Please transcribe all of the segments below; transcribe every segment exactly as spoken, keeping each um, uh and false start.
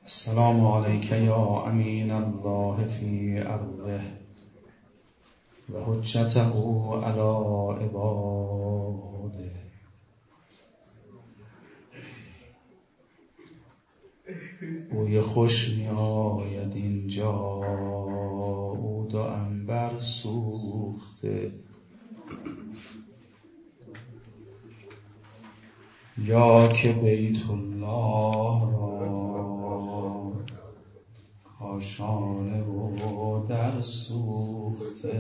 السلام عليك يا أمين الله في أرضه وحجته على عباده. بوی خوش می آید اینجا، عود و عنبر سوخته. یا که بیت الله را کاشانه و در سوخته.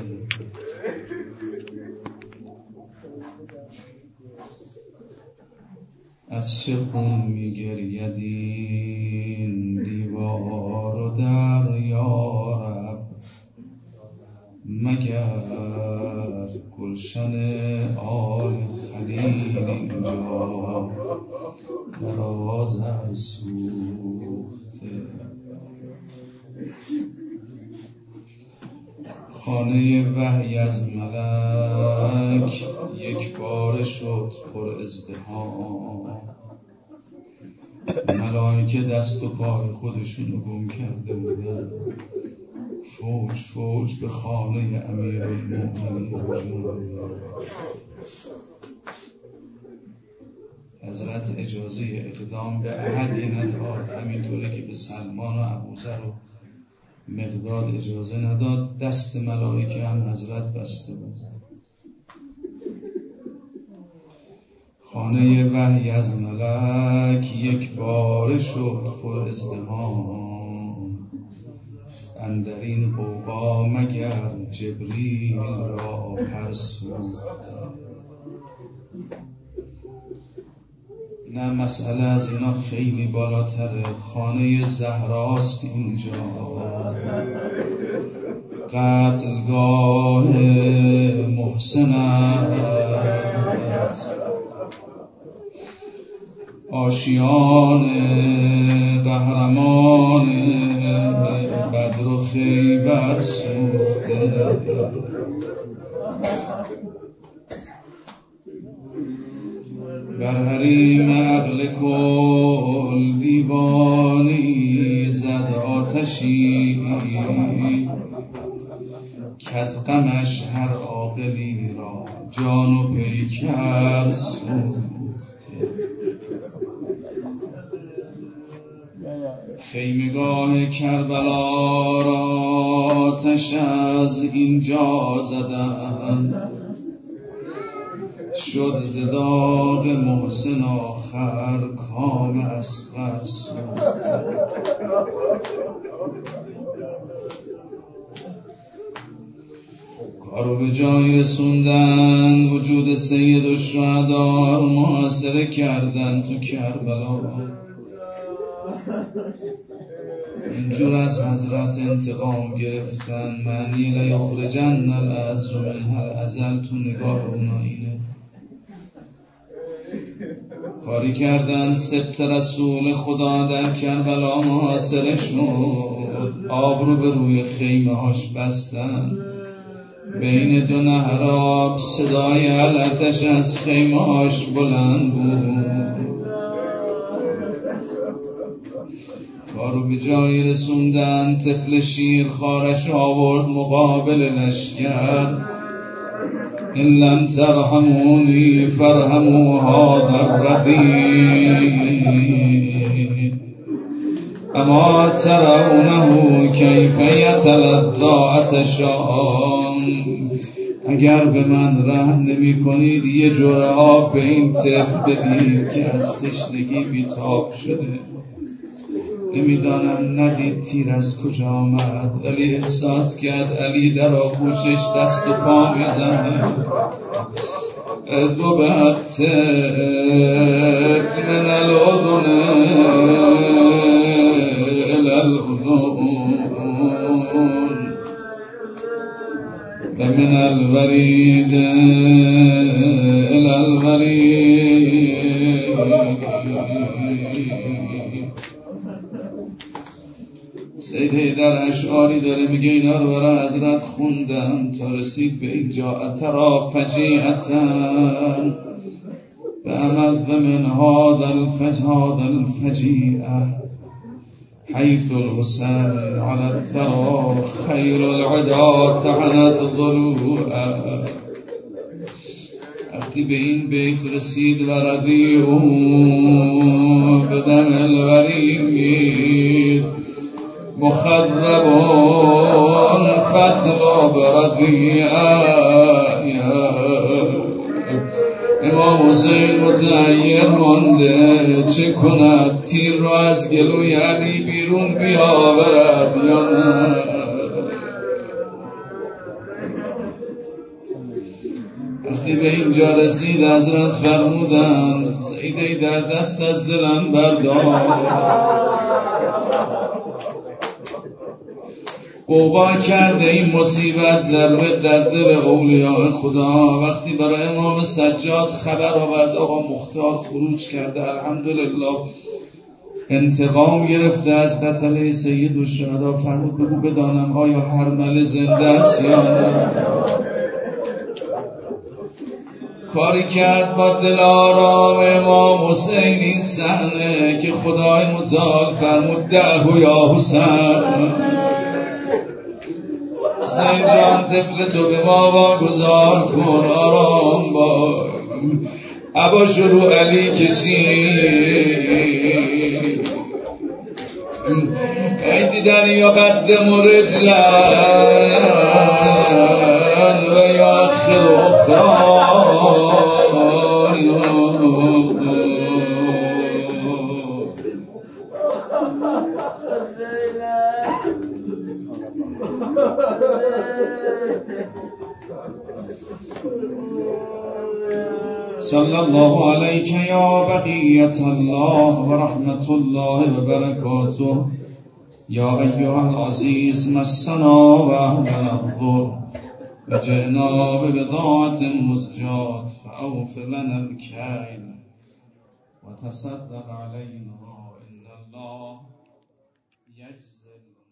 از چه خون می گرید این دیوار و در یا رب، مگر گلشن آل خلیل اینجا در آذر سوخته. خانه وحی از ملک یک بار شد پر ازدحام. ملائکه دست و پای خودشونو گم کرده بودن، فوج فوج به خانه امیرالمؤمنین هجوم. حضرت اجازه اقدام به احدی نداد، همینطوری که به سلمان و ابوذر و مقداد اجازه نداد، دست ملائکه هم حضرت بسته بود. خانه وحی از ملک یک بار شد پر ازدحام. اندرین غوغا مگر جبریل را پر سوخته. نه مسئله از اینا خیلی بالاتره. خانه زهراست اینجا، قتلگاه محسن است، آشیان قهرمان بدر و خیبر سوخته. بر حریم عقل کل دیوانی زد آتشی، کز غمش هر عاقلی را جان و پیکر سوخته. خیمگاه کربلا را آتش از اینجا زدن، شد ز داغ محسن آخر کام اصغر سوخته. کارو به جای رسوندن، وجود سید الشهدا رو محاصره کردن تو کربلا. اینجور از حضرت انتقام گرفتن. معنی لیخرجن العز منها الازل تو نگاه اونا اینه. کاری کردن سبت رسول خدا در کربلا محاصره شد، آب رو به روی خیمه هاش بستن. بین دو نهراب صدای علتش از خیمه هاش بلند بود. کارو به جایی رسوندن، طفل شیر خارش آورد مقابل لشکر. ان لم ترحمونی فرحموا هذا الردی، اما ترونه کیف یتلذی عطشان. اگر به من رحم نمی کنید، یه جرعه آب به این طفل بدید که از تشنگی بیتاب شده. نمیدانم ندید تیر از کجا آمد، ولی احساس کرد علی در آغوشش دست و پا میزنه. دو بعد طفل من الاذن الاذن و من الورید الورید. سید حیدر اشعاری داره میگه اینا رو برای حضرت خوندم تا رسید به اینجا. اترا فجیعتن به امد من هذا الفجهاد الفجیعه حيث الحسين على الثرى خير العدا تعنت ضلوعا. وقتی به این بیت رسید و ردیو بدم الورید مخذبون فتلا بردیعا. امام حسین متعیر مانده چه کند، تیر را از گلوی علی بیرون بیاورد یا نه. وقتی به اینجا رسید حضرت فرمودند سیدی در دست از دلم بردار. قوبا کرده این مصیبت در در دل اولیاء خدا. وقتی برای امام سجاد خبر آورد آقا مختار خروج کرده، الحمدلله انتقام گرفته از قتل سید الشهدا، فرمود بگو بدانم آیا هرمله زنده است یا نه. کاری کرد با دل آرام امام حسین این صحنه که خدای متعال فرمود دعو یا حسین، حسین جان طفل تو به ما واگذار کن، آرام با ابا شروع علی کشید. ای دیدن یا قدم و رجلن و یا آخر اخران. صلی الله علیک یا بقیت الله و رحمت الله و برکاته. یا ایها العزیز مسنا و اهلنا الضر و جئنا ببضاعة مزجاة فأوف لنا الكيل وتصدق علينا إن الله يجزي